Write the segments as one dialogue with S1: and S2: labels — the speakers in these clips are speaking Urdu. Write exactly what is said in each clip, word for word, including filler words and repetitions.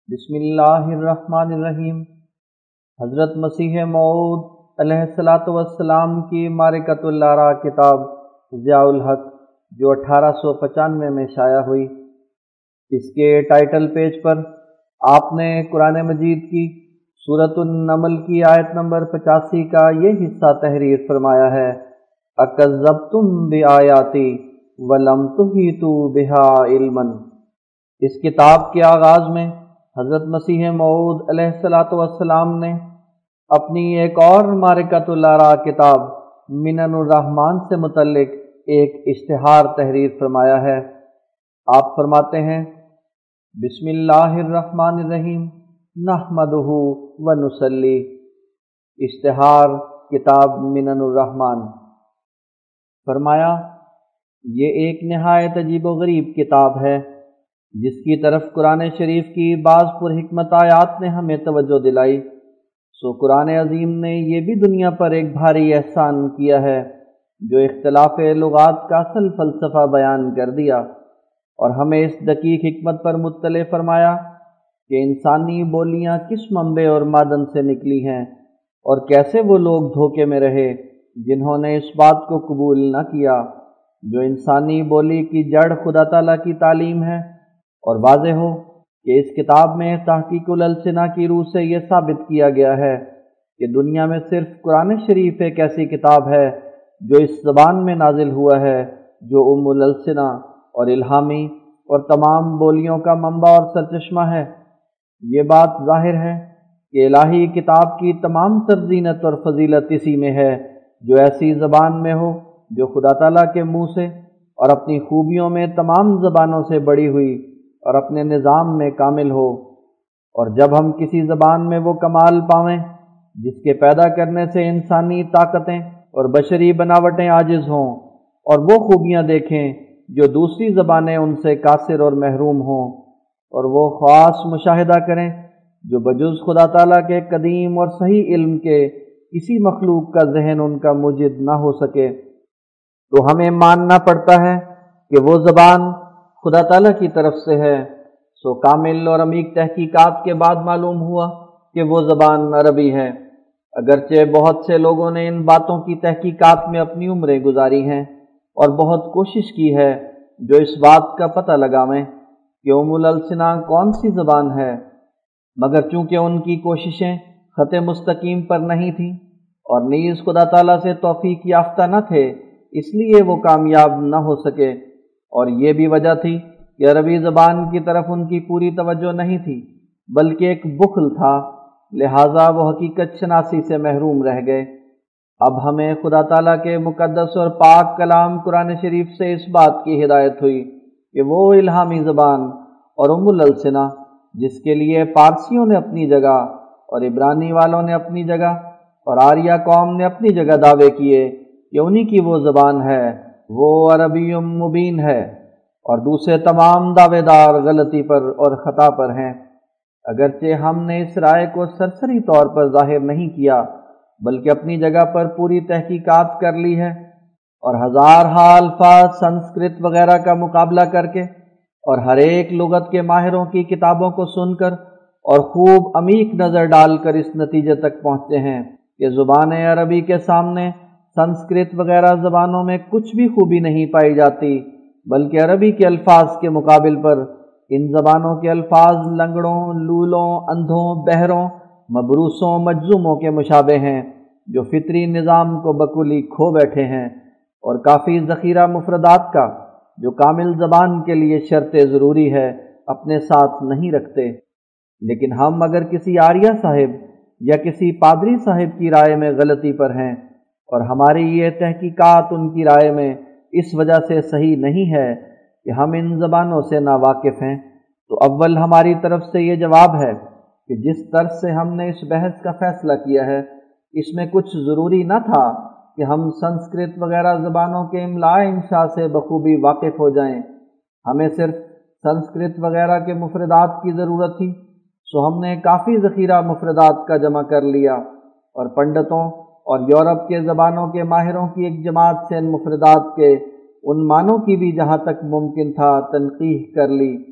S1: بسم اللہ الرحمن الرحیم۔ حضرت مسیح موعود علیہ الصلاۃ والسلام کی معرکۃ الآراء کتاب ضیاء الحق جو اٹھارہ سو پچانوے میں شائع ہوئی، اس کے ٹائٹل پیج پر آپ نے قرآن مجید کی سورۃ النمل کی آیت نمبر پچاسی کا یہ حصہ تحریر فرمایا ہے، اکذبتم بآیاتی ولم تحیطوا بہا علما۔ اس کتاب کے آغاز میں حضرت مسیح موعود علیہ الصلاۃ والسلام نے اپنی ایک اور معرکۃ الآراء کتاب منن الرحمن سے متعلق ایک اشتہار تحریر فرمایا ہے۔ آپ فرماتے ہیں، بسم اللہ الرحمن الرحیم نحمدہ ونصلی۔ اشتہار کتاب منن الرحمن۔ فرمایا، یہ ایک نہایت عجیب و غریب کتاب ہے جس کی طرف قرآن شریف کی بعض پر حکمت آیات نے ہمیں توجہ دلائی، سو قرآن عظیم نے یہ بھی دنیا پر ایک بھاری احسان کیا ہے جو اختلاف لغات کا اصل فلسفہ بیان کر دیا، اور ہمیں اس دقیق حکمت پر مطلع فرمایا کہ انسانی بولیاں کس منبع اور معدن سے نکلی ہیں، اور کیسے وہ لوگ دھوکے میں رہے جنہوں نے اس بات کو قبول نہ کیا جو انسانی بولی کی جڑ خدا تعالیٰ کی تعلیم ہے، اور واضح ہو کہ اس کتاب میں تحقیق الالسنہ کی روح سے یہ ثابت کیا گیا ہے کہ دنیا میں صرف قرآن شریف ایک ایسی کتاب ہے جو اس زبان میں نازل ہوا ہے جو ام الالسنہ اور الہامی اور تمام بولیوں کا منبع اور سرچشمہ ہے۔ یہ بات ظاہر ہے کہ الہی کتاب کی تمام تر زینت اور فضیلت اسی میں ہے جو ایسی زبان میں ہو جو خدا تعالیٰ کے منہ سے اور اپنی خوبیوں میں تمام زبانوں سے بڑی ہوئی اور اپنے نظام میں کامل ہو، اور جب ہم کسی زبان میں وہ کمال پاویں جس کے پیدا کرنے سے انسانی طاقتیں اور بشری بناوٹیں عاجز ہوں، اور وہ خوبیاں دیکھیں جو دوسری زبانیں ان سے قاصر اور محروم ہوں، اور وہ خاص مشاہدہ کریں جو بجز خدا تعالیٰ کے قدیم اور صحیح علم کے کسی مخلوق کا ذہن ان کا موجد نہ ہو سکے، تو ہمیں ماننا پڑتا ہے کہ وہ زبان خدا تعالیٰ کی طرف سے ہے۔ سو کامل اور عمیق تحقیقات کے بعد معلوم ہوا کہ وہ زبان عربی ہے، اگرچہ بہت سے لوگوں نے ان باتوں کی تحقیقات میں اپنی عمریں گزاری ہیں اور بہت کوشش کی ہے جو اس بات کا پتہ لگاویں کہ ام الالسنہ کون سی زبان ہے، مگر چونکہ ان کی کوششیں خط مستقیم پر نہیں تھیں اور نیز خدا تعالیٰ سے توفیق یافتہ نہ تھے، اس لیے وہ کامیاب نہ ہو سکے، اور یہ بھی وجہ تھی کہ عربی زبان کی طرف ان کی پوری توجہ نہیں تھی بلکہ ایک بخل تھا، لہٰذا وہ حقیقت شناسی سے محروم رہ گئے۔ اب ہمیں خدا تعالیٰ کے مقدس اور پاک کلام قرآن شریف سے اس بات کی ہدایت ہوئی کہ وہ الہامی زبان اور ام الالسنہ جس کے لیے پارسیوں نے اپنی جگہ اور عبرانی والوں نے اپنی جگہ اور آریہ قوم نے اپنی جگہ دعوے کیے کہ انہی کی وہ زبان ہے، وہ عربی مبین ہے، اور دوسرے تمام دعوے دار غلطی پر اور خطا پر ہیں۔ اگرچہ ہم نے اس رائے کو سرسری طور پر ظاہر نہیں کیا بلکہ اپنی جگہ پر پوری تحقیقات کر لی ہے، اور ہزار ہا الفاظ سنسکرت وغیرہ کا مقابلہ کر کے اور ہر ایک لغت کے ماہروں کی کتابوں کو سن کر اور خوب عمیق نظر ڈال کر اس نتیجے تک پہنچتے ہیں کہ زبان عربی کے سامنے سنسکرت وغیرہ زبانوں میں کچھ بھی خوبی نہیں پائی جاتی، بلکہ عربی کے الفاظ کے مقابل پر ان زبانوں کے الفاظ لنگڑوں، لولوں، اندھوں، بہروں، مبروسوں، مجزوموں کے مشابہ ہیں جو فطری نظام کو بکلی کھو بیٹھے ہیں، اور کافی ذخیرہ مفردات کا جو کامل زبان کے لیے شرط ضروری ہے اپنے ساتھ نہیں رکھتے۔ لیکن ہم اگر کسی آریہ صاحب یا کسی پادری صاحب کی رائے میں غلطی پر ہیں اور ہماری یہ تحقیقات ان کی رائے میں اس وجہ سے صحیح نہیں ہے کہ ہم ان زبانوں سے ناواقف ہیں، تو اول ہماری طرف سے یہ جواب ہے کہ جس طرز سے ہم نے اس بحث کا فیصلہ کیا ہے اس میں کچھ ضروری نہ تھا کہ ہم سنسکرت وغیرہ زبانوں کے املاء انشاء سے بخوبی واقف ہو جائیں، ہمیں صرف سنسکرت وغیرہ کے مفردات کی ضرورت تھی، سو ہم نے کافی ذخیرہ مفردات کا جمع کر لیا اور پنڈتوں اور یورپ کے زبانوں کے ماہروں کی ایک جماعت سے ان مفردات کے ان معنوں کی بھی جہاں تک ممکن تھا تنقیح کر لی،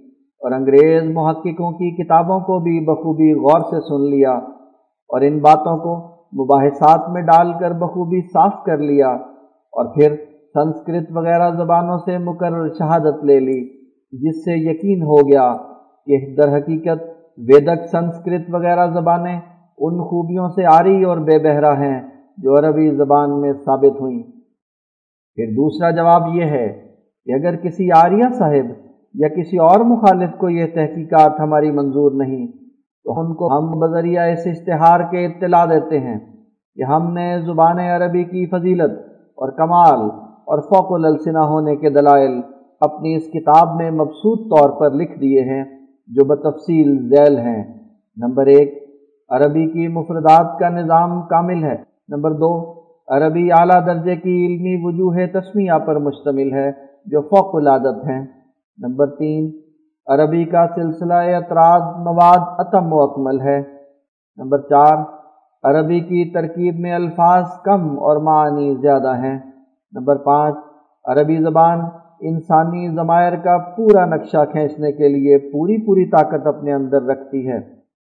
S1: اور انگریز محققوں کی کتابوں کو بھی بخوبی غور سے سن لیا اور ان باتوں کو مباحثات میں ڈال کر بخوبی صاف کر لیا، اور پھر سنسکرت وغیرہ زبانوں سے مکرر شہادت لے لی، جس سے یقین ہو گیا کہ در حقیقت ویدک سنسکرت وغیرہ زبانیں ان خوبیوں سے عاری اور بے بہرا ہیں جو عربی زبان میں ثابت ہوئیں۔ پھر دوسرا جواب یہ ہے کہ اگر کسی عاریہ صاحب یا کسی اور مخالف کو یہ تحقیقات ہماری منظور نہیں تو ان کو ہم بذریعہ اس اشتہار کے اطلاع دیتے ہیں کہ ہم نے زبان عربی کی فضیلت اور کمال اور فوق الالسنہ ہونے کے دلائل اپنی اس کتاب میں مبسوط طور پر لکھ دیے ہیں، جو بتفصیل ذیل ہیں۔ نمبر ایک، عربی کی مفردات کا نظام کامل ہے۔ نمبر دو، عربی اعلیٰ درجے کی علمی وجوہ تسمیہ پر مشتمل ہے جو فوق العادت ہیں۔ نمبر تین، عربی کا سلسلہ اعتراض مواد اتم و اکمل ہے۔ نمبر چار، عربی کی ترکیب میں الفاظ کم اور معانی زیادہ ہیں۔ نمبر پانچ، عربی زبان انسانی ضمائر کا پورا نقشہ کھینچنے کے لیے پوری پوری طاقت اپنے اندر رکھتی ہے۔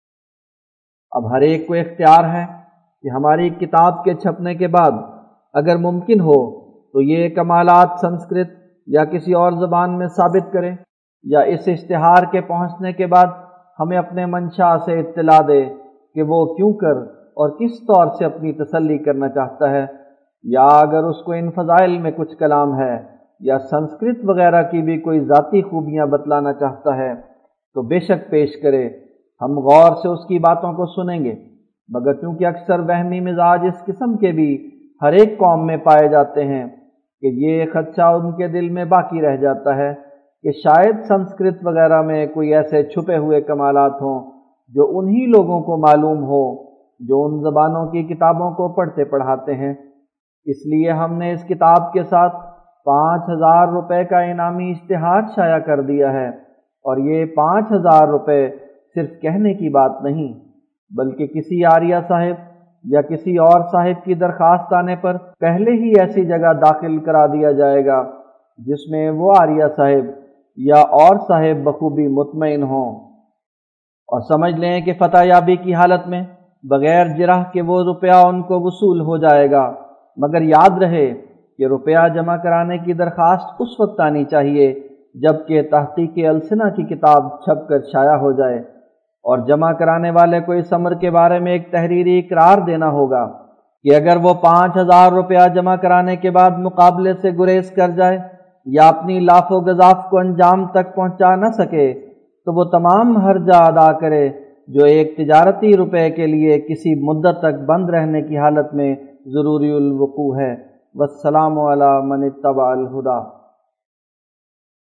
S1: اب ہر ایک کو اختیار ہے کہ ہماری کتاب کے چھپنے کے بعد اگر ممکن ہو تو یہ کمالات سنسکرت یا کسی اور زبان میں ثابت کرے، یا اس اشتہار کے پہنچنے کے بعد ہمیں اپنے منشا سے اطلاع دے کہ وہ کیوں کر اور کس طور سے اپنی تسلی کرنا چاہتا ہے، یا اگر اس کو ان فضائل میں کچھ کلام ہے یا سنسکرت وغیرہ کی بھی کوئی ذاتی خوبیاں بتلانا چاہتا ہے تو بے شک پیش کرے، ہم غور سے اس کی باتوں کو سنیں گے، مگر چونکہ اکثر وہمی مزاج اس قسم کے بھی ہر ایک قوم میں پائے جاتے ہیں کہ یہ خدشہ ان کے دل میں باقی رہ جاتا ہے کہ شاید سنسکرت وغیرہ میں کوئی ایسے چھپے ہوئے کمالات ہوں جو انہی لوگوں کو معلوم ہو جو ان زبانوں کی کتابوں کو پڑھتے پڑھاتے ہیں۔ اس لیے ہم نے اس کتاب کے ساتھ پانچ ہزار روپے کا انعامی اشتہار شائع کر دیا ہے، اور یہ پانچ ہزار روپے صرف کہنے کی بات نہیں بلکہ کسی عاریہ صاحب یا کسی اور صاحب کی درخواست آنے پر پہلے ہی ایسی جگہ داخل کرا دیا جائے گا جس میں وہ عاریہ صاحب یا اور صاحب بخوبی مطمئن ہوں، اور سمجھ لیں کہ فتح یابی کی حالت میں بغیر جرح کے وہ روپیہ ان کو وصول ہو جائے گا، مگر یاد رہے کہ روپیہ جمع کرانے کی درخواست اس وقت آنی چاہیے جب کہ تحقیق السنہ کی کتاب چھپ کر شائع ہو جائے، اور جمع کرانے والے کو اس امر کے بارے میں ایک تحریری اقرار دینا ہوگا کہ اگر وہ پانچ ہزار روپیہ جمع کرانے کے بعد مقابلے سے گریز کر جائے یا اپنی لاف و گزاف کو انجام تک پہنچا نہ سکے تو وہ تمام حرجہ ادا کرے جو ایک تجارتی روپے کے لیے کسی مدت تک بند رہنے کی حالت میں ضروری الوقوع ہے۔ والسلام علی من اتبع الہدی۔